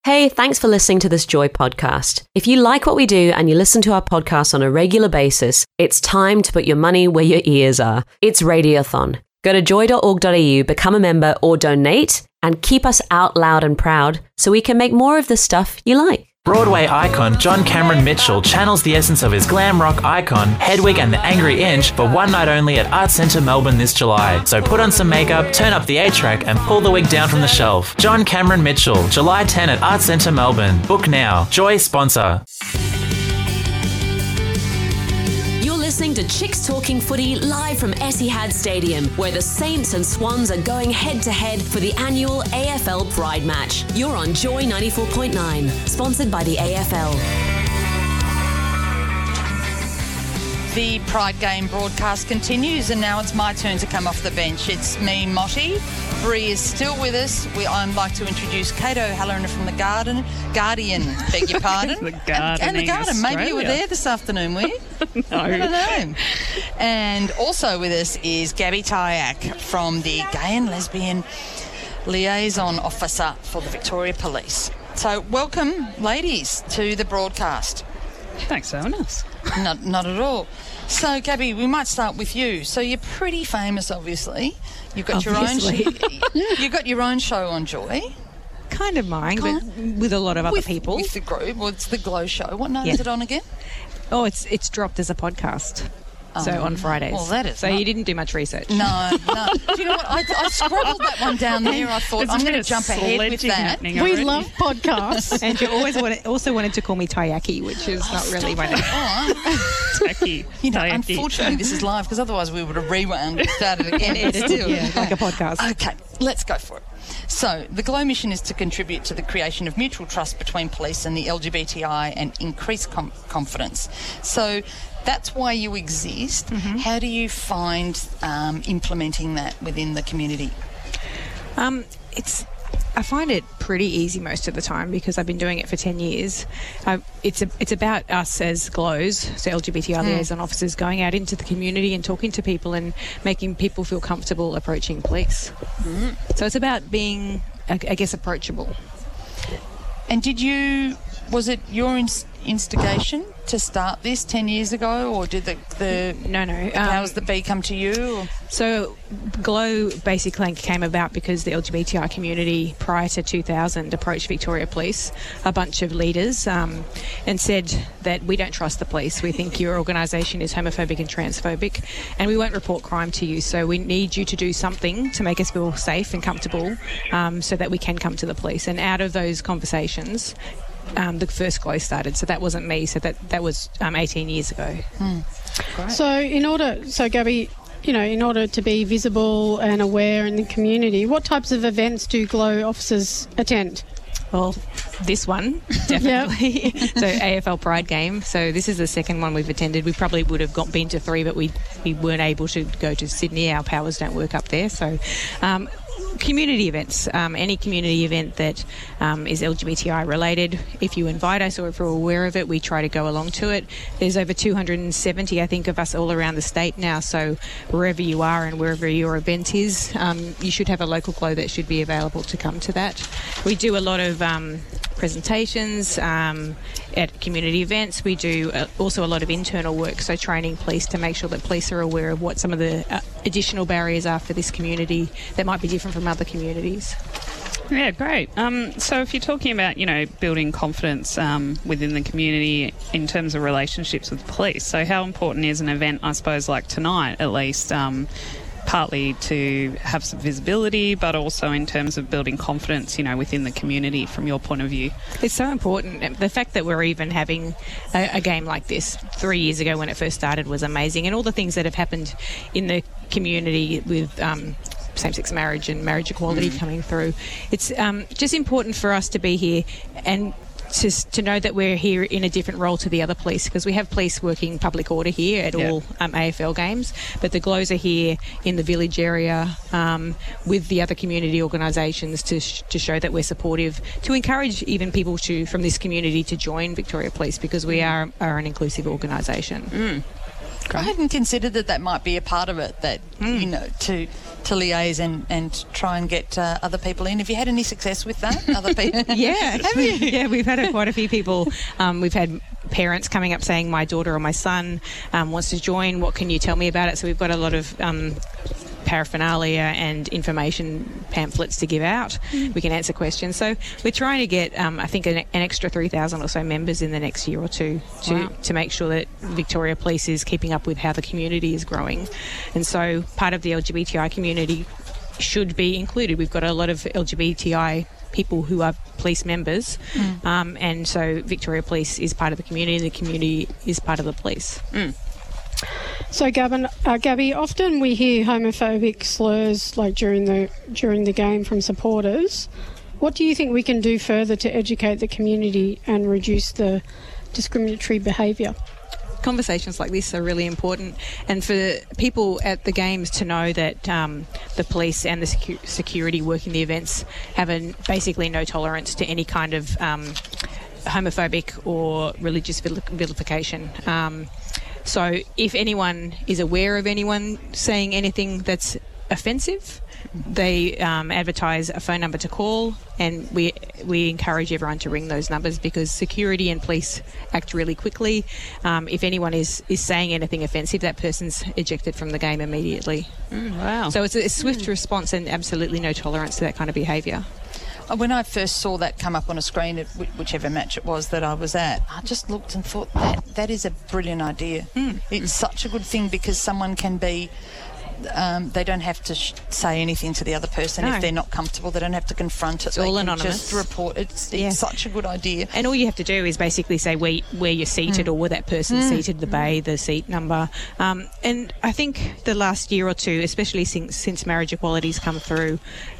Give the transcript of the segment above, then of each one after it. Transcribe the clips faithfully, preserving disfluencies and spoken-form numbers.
Hey, thanks for listening to this Joy podcast. If you like what we do and you listen to our podcast on a regular basis, it's time to put your money where your ears are. It's Radiothon. Go to joy dot org dot a u, become a member or donate, and keep us out loud and proud so we can make more of the stuff you like. Broadway icon John Cameron Mitchell channels the essence of his glam rock icon, Hedwig and the Angry Inch, for one night only at Arts Centre Melbourne this July. So put on some makeup, turn up the A-track and pull the wig down from the shelf. John Cameron Mitchell, July tenth at Arts Centre Melbourne. Book now. Joy sponsor. Listening to Chicks Talking Footy live from Etihad Stadium, where the Saints and Swans are going head-to-head for the annual A F L Pride match. You're on Joy ninety-four point nine, sponsored by the A F L. The Pride game broadcast continues, and now it's my turn to come off the bench. It's me, Motty. Bree is still with us. We, I'd like to introduce Kate O'Halloran from the Garden, Guardian, beg your pardon. the Garden. And, and the Garden. Australia. Maybe you were there this afternoon, were you? No. I don't know. And also with us is Gabby Tyack from the Gay and Lesbian Liaison Officer for the Victoria Police. So welcome, ladies, to the broadcast. Thanks for having us. Not, not at all. So, Gabby, we might start with you. So, you're pretty famous, obviously. You've got Obviously. your own. You've got your own show on Joy. Kind of mine, Kind- but with a lot of other with, people. With the group. Well, it's the Glow Show. What night Yeah. is it on again? Oh, it's it's dropped as a podcast. So Oh, on Fridays. well, that is So not- you didn't do much research. No, no. Do you know what? I, I scribbled that one down there. I thought, There's a I'm going bit to of jump ahead with sledging that. happening We already. love podcasts. And you always wanted, also wanted to call me Tayaki, which is not really my name. Oh, Tacky. you know, Tacky. unfortunately, this is live because otherwise we would have rewound and started again. And edited, Still. yeah, like a podcast. Okay, let's go for it. So, the Glow mission is to contribute to the creation of mutual trust between police and the L G B T I and increase com- confidence. So, that's why you exist. Mm-hmm. How do you find um, implementing that within the community? Um, it's. I find it pretty easy most of the time because I've been doing it for ten years. Uh, it's a, it's about us as Glows, so L G B T I liaison officers, going out into the community and talking to people and making people feel comfortable approaching police. Mm. So it's about being, I, I guess, approachable. And did you, was it your inst- instigation to start this ten years ago, or did the, the No, no. Um, powers that be come to you? Or? So Glow basically came about because the L G B T I community prior to two thousand approached Victoria Police, a bunch of leaders, um, and said that we don't trust the police. We think your organisation is homophobic and transphobic, and we won't report crime to you. So we need you to do something to make us feel safe and comfortable um, so that we can come to the police. And out of those conversations, Um, the first Glow started, so that wasn't me. So that that was um, eighteen years ago. So, in order, so Gabby, you know, in order to be visible and aware in the community, what types of events do Glow officers attend? Well, this one, definitely. So A F L Pride game. So this is the second one we've attended. We probably would have got been to three, but we we weren't able to go to Sydney. Our powers don't work up there. So um, community events, um, any community event that um, is L G B T I related, if you invite us or if we're aware of it, we try to go along to it. There's over two hundred seventy, I think, of us all around the state now. So wherever you are and wherever your event is, um, you should have a local Glow that should be available to come to that. We do a lot of um, presentations um, at community events. We do uh, also a lot of internal work, so training police to make sure that police are aware of what some of the uh, additional barriers are for this community that might be different from other communities. Yeah, great. Um, so if you're talking about, you know, building confidence um, within the community in terms of relationships with police, so how important is an event, I suppose, like tonight at least, um, partly to have some visibility, but also in terms of building confidence, you know, within the community from your point of view? It's so important. The fact that we're even having a, a game like this three years ago when it first started was amazing, and all the things that have happened in the community with um, same-sex marriage and marriage equality mm. coming through. It's um, just important for us to be here and to, to know that we're here in a different role to the other police, because we have police working public order here at yeah. all um, A F L games, but the Glows are here in the village area um, with the other community organisations to sh- to show that we're supportive, to encourage even people to from this community to join Victoria Police, because we are, are an inclusive organisation. Mm. I hadn't considered that that might be a part of it, that, mm. you know, to to liaise and, and try and get uh, other people in. Have you had any success with that? Other people? Yeah, actually, yeah, we've had a, quite a few people. Um, we've had parents coming up saying, my daughter or my son um, wants to join. What can you tell me about it? So we've got a lot of um, paraphernalia and information pamphlets to give out. Mm. We can answer questions. So we're trying to get, um, I think, an, an extra three thousand or so members in the next year or two to, wow. to make sure that Victoria Police is keeping up with how the community is growing. And so part of the L G B T I community should be included. We've got a lot of L G B T I people who are police members, mm. um, and so Victoria Police is part of the community, and the community is part of the police. Mm. So, Gavin, uh, Gabby, often we hear homophobic slurs like during the during the game from supporters. What do you think we can do further to educate the community and reduce the discriminatory behaviour? Conversations like this are really important, and for people at the games to know that um, the police and the secu- security working the events have a, basically no tolerance to any kind of um, homophobic or religious vil- vilification. Um, so if anyone is aware of anyone saying anything that's offensive, they um, advertise a phone number to call, and we we encourage everyone to ring those numbers because security and police act really quickly. Um, if anyone is, is saying anything offensive, that person's ejected from the game immediately. Mm, wow. So it's a, a swift mm. response and absolutely no tolerance to that kind of behaviour. When I first saw that come up on a screen at whichever match it was that I was at, I just looked and thought, that that is a brilliant idea. Mm. It's such a good thing because someone can be... Um, they don't have to sh- say anything to the other person no. if they're not comfortable. They don't have to confront it. It's they all can anonymous. Just report. It's, it's yeah. such a good idea. And all you have to do is basically say where, where you're seated mm. or where that person's mm. seated, the bay, the seat number. Um, and I think the last year or two, especially since, since marriage equality's come through,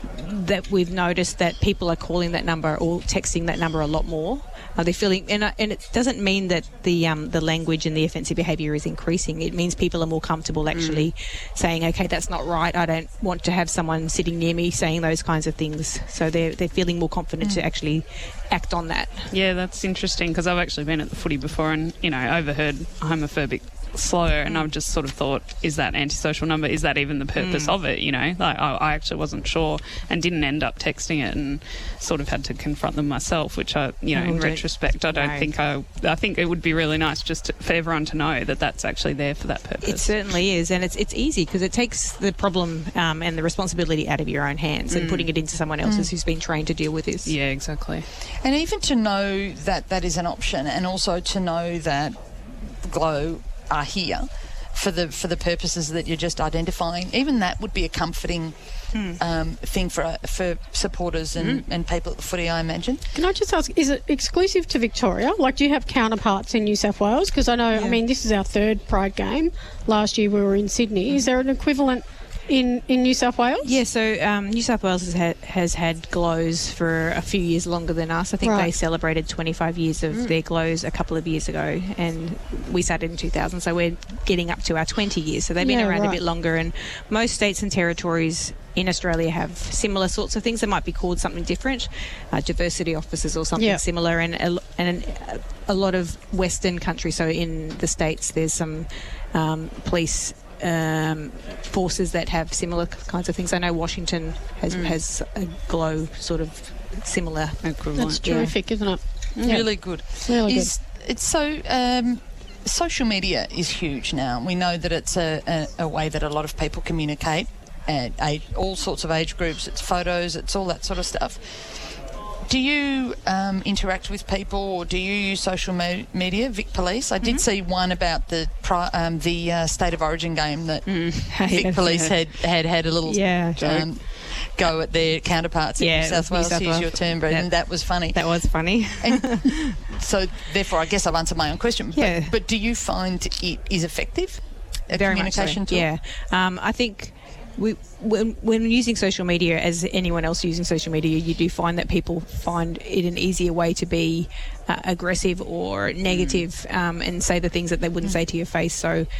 that we've noticed that people are calling that number or texting that number a lot more. Are they feeling? And, uh, and it doesn't mean that the um, the language and the offensive behaviour is increasing. It means people are more comfortable actually mm. saying, "Okay, that's not right. I don't want to have someone sitting near me saying those kinds of things." So they're they're feeling more confident mm. to actually act on that. Yeah, that's interesting because I've actually been at the footy before and you know overheard homophobic slur and I've just sort of thought, is that antisocial number? Is that even the purpose mm. of it? You know, like I, I actually wasn't sure and didn't end up texting it and sort of had to confront them myself, which I, you know, oh, in don't, retrospect, I don't no. think I. I think it would be really nice just to, for everyone to know that that's actually there for that purpose. It certainly is, and it's it's easy because it takes the problem um, and the responsibility out of your own hands mm. and putting it into someone else's mm. who's been trained to deal with this. Yeah, exactly. And even to know that that is an option, and also to know that Glow are here for the for the purposes that you're just identifying. Even that would be a comforting mm. um, thing for for supporters and, mm. and people at the footy, I imagine. Can I just ask, is it exclusive to Victoria? Like, do you have counterparts in New South Wales? Because I know, yeah. I mean, this is our third Pride game. Last year we were in Sydney. Is there an equivalent in, in New South Wales? Yeah, so um, New South Wales has had, has had Glows for a few years longer than us. I think right. they celebrated twenty-five years of mm. their Glows a couple of years ago, and we started in two thousand, so we're getting up to our twenty years. So they've been yeah, around right. a bit longer, and most states and territories in Australia have similar sorts of things. They might be called something different, uh, diversity officers or something yeah. similar, and a, and a lot of Western countries. So in the States, there's some um, police Um, forces that have similar kinds of things. I know Washington has mm. has a Glow sort of similar equivalent. That's terrific, yeah. isn't it? Yeah. Really good. Really is, good. It's so um, social media is huge now. We know that it's a, a, a way that a lot of people communicate at age, all sorts of age groups. It's photos, it's all that sort of stuff. Do you um, interact with people, or do you use social me- media, Vic Police? I did mm-hmm. see one about the pri- um, the uh, State of Origin game that mm. Vic yes, Police yeah. had, had had a little yeah, um, go at their counterparts in yeah, New South Wales, to use your term, Brendan. That, that was funny. That was funny. And so, therefore, I guess I've answered my own question. Yeah. But, but do you find it is effective? A Very communication much so. tool? Yeah. Um, I think... We, when, when using social media, as anyone else using social media, you do find that people find it an easier way to be uh, aggressive or negative mm. um, and say the things that they wouldn't mm. say to your face. So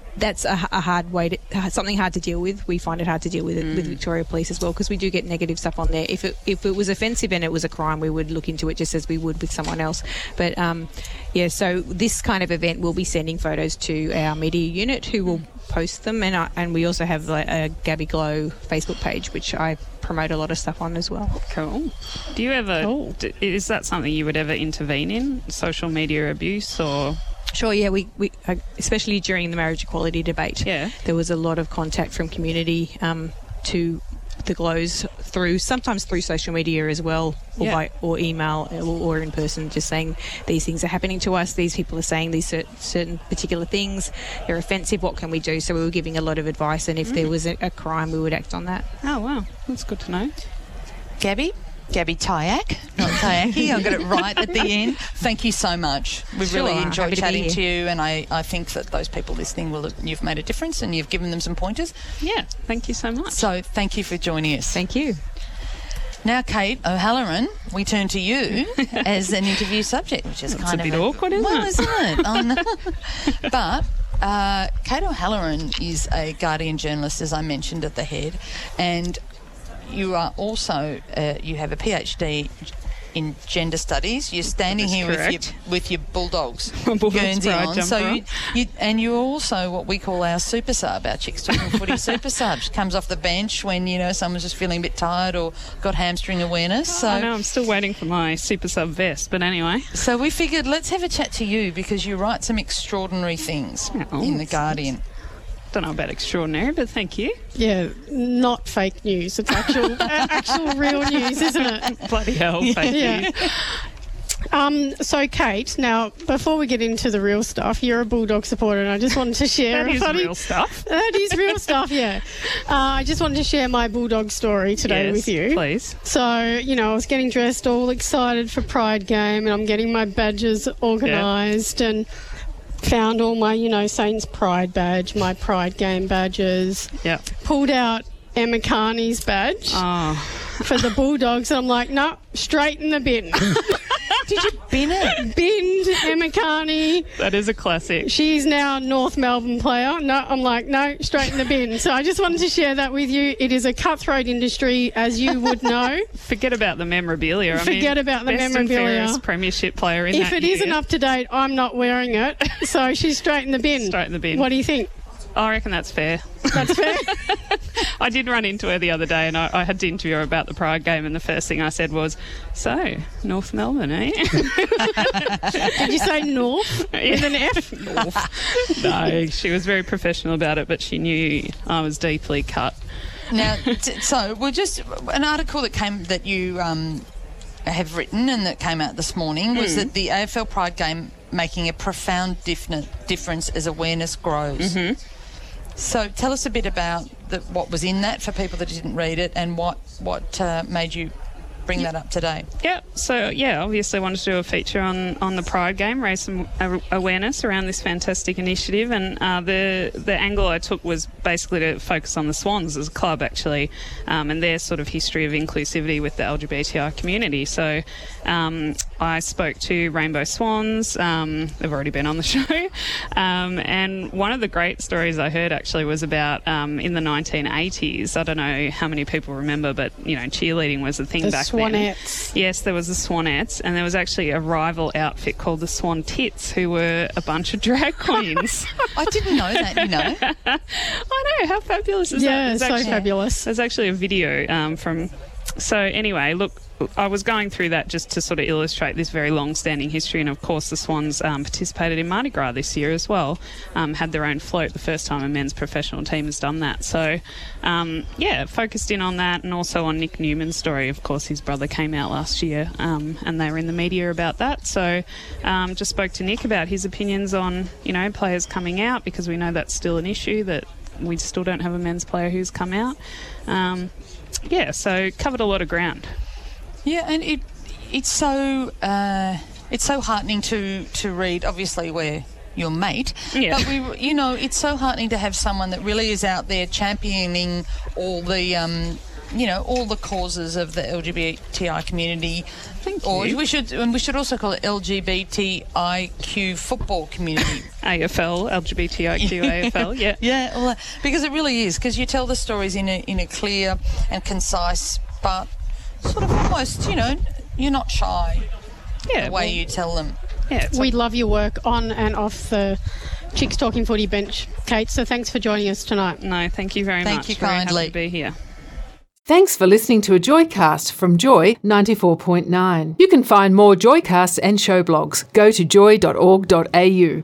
that's a, a hard way to, something hard to deal with. We find it hard to deal with it Mm. with Victoria Police as well, because we do get negative stuff on there. If it if it was offensive and it was a crime, we would look into it just as we would with someone else. But um, yeah, so this kind of event, we'll be sending photos to our media unit, who will post them, and I, and we also have like, a Gabby Glow Facebook page, which I promote a lot of stuff on as well. Cool. Do you ever? Cool. D- is that something you would ever intervene in? Social media abuse or? Sure, yeah, we, we uh, especially during the marriage equality debate, Yeah. there was a lot of contact from community um, to the Glows through, sometimes through social media as well, or, Yeah. by, or email or, or in person, just saying these things are happening to us, these people are saying these cer- certain particular things, they're offensive, what can we do? So we were giving a lot of advice, and if there was a, a crime, we would act on that. Oh wow, that's good to know. Gabby? Gabby Tyak, not Tyaki. I got it right at the end. Thank you so much. We Sure, really enjoyed happy to be chatting here. to you, and I, I think that those people listening will you've made a difference and you've given them some pointers. Yeah, thank you so much. So thank you for joining us. Thank you. Now, Kate O'Halloran, we turn to you as an interview subject, which is That's kind a of bit awkward, isn't well, it? isn't it? I know. But uh, Kate O'Halloran is a Guardian journalist, as I mentioned at the head, and you are also uh, you have a PhD in gender studies. You're standing That's here with correct. your with your Bulldogs, Bulldogs Guernsey pride on. So jumper you, you, and you're also what we call our super sub, our Chicks Talking Footy super sub. She comes off the bench when you know someone's just feeling a bit tired or got hamstring awareness. So I know I'm still waiting for my super sub vest, but anyway. so we figured let's have a chat to you because you write some extraordinary things Oh, in the Guardian. Don't know about extraordinary, but thank you. Yeah, not fake news. It's actual, uh, actual real news, isn't it? Bloody hell, thank Yeah. you. Um, so, Kate, now, before we get into the real stuff, you're a Bulldog supporter, and I just wanted to share That a is funny... real stuff. That is real stuff, yeah. Uh, I just wanted to share my Bulldog story today Yes, with you. please. So, you know, I was getting dressed all excited for Pride Game, and I'm getting my badges organised and found all my, you know, Saints Pride badge, my Pride Game badges, Yeah. pulled out Emma Carney's badge Oh, for the Bulldogs, and I'm like, no, straight in the bin. Did you bin it? Binned Emma Carney. that is a classic. She's now a North Melbourne player. No, I'm like, no, straight in the bin. So I just wanted to share that with you. It is a cutthroat industry, as you would know. Forget about the memorabilia. I Forget mean, about the best memorabilia. And fairest premiership player in If that it isn't year. up to date, I'm not wearing it. So she's straight in the bin. Straight in the bin. What do you think? I reckon that's fair. That's fair? I did run into her the other day, and I, I had to interview her about the Pride Game, and the first thing I said was, so, North Melbourne, eh? Did you say North with an F? No, she was very professional about it, but she knew I was deeply cut. Now, t- so we're just an article that came that you um, have written and that came out this morning was that the A F L Pride Game making a profound different difference as awareness grows. So tell us a bit about the, what was in that for people that didn't read it, and what what uh, made you bring that up today. Yeah, so yeah, obviously wanted to do a feature on, on the Pride Game, raise some a- awareness around this fantastic initiative, and uh, the the angle I took was basically to focus on the Swans as a club, actually, um, and their sort of history of inclusivity with the L G B T I community. So um, I spoke to Rainbow Swans, um, they've already been on the show, um, and one of the great stories I heard actually was about um, in the nineteen eighties, I don't know how many people remember, but you know, cheerleading was a thing The back Swanettes. then. Yes, there was the Swanettes, and there was actually a rival outfit called the Swan Tits, who were a bunch of drag queens. I didn't know that, you know. I know, how fabulous is Yeah, that? so There's actually, fabulous. There's actually a video um, from... So anyway, look, I was going through that just to sort of illustrate this very long-standing history, and of course the Swans um, participated in Mardi Gras this year as well, um, had their own float, the first time a men's professional team has done that. So, um, yeah, focused in on that, and also on Nick Newman's story. Of course, his brother came out last year, um, and they were in the media about that. So, um, just spoke to Nick about his opinions on, you know, players coming out, because we know that's still an issue, that we still don't have a men's player who's come out. Um, yeah, so covered a lot of ground. Yeah, and it it's so uh, it's so heartening to to read. Obviously, we're your mate, Yeah. but we you know it's so heartening to have someone that really is out there championing all the um, you know, all the causes of the L G B T I community. Thank or you. we should, and we should also call it L G B T I Q football community. A F L, L G B T I Q A F L, yeah. Yeah, well, because it really is, because you tell the stories in a, in a clear and concise, but sort of almost, you know, you're not shy Yeah, the way well, you tell them. yeah, it's We love your work on and off the Chicks Talking Footy bench, Kate, so thanks for joining us tonight. No, thank you very Thank much. you Very happy kindly. to be here. Thanks for listening to a Joycast from Joy ninety-four point nine. You can find more Joycasts and show blogs. Go to joy dot org dot a u.